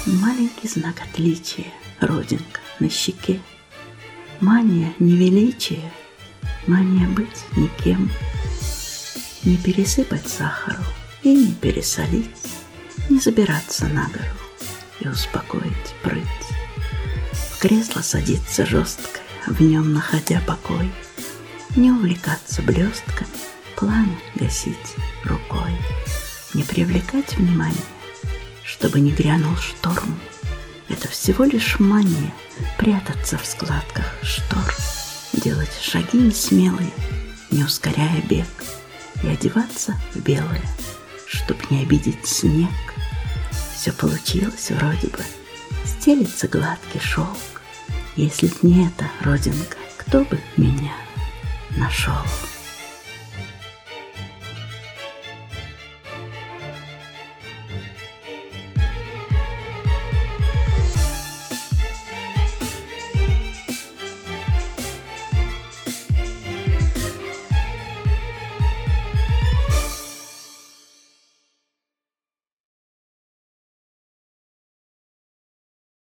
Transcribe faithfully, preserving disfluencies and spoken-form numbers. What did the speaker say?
Маленький знак отличия, родинка на щеке. Мания невеличия, мания быть никем. Не пересыпать сахару и не пересолить, не забираться на гору и успокоить прыть. В кресло садиться жестко, в нем находя покой, не увлекаться блестками, пламя гасить рукой, не привлекать внимания, чтобы не грянул шторм. Это всего лишь мания прятаться в складках штор, делать шаги несмелые, не ускоряя бег, и одеваться в белое, чтоб не обидеть снег. Все получилось вроде бы, стелится гладкий шелк. Если б не эта родинка, кто бы меня нашел?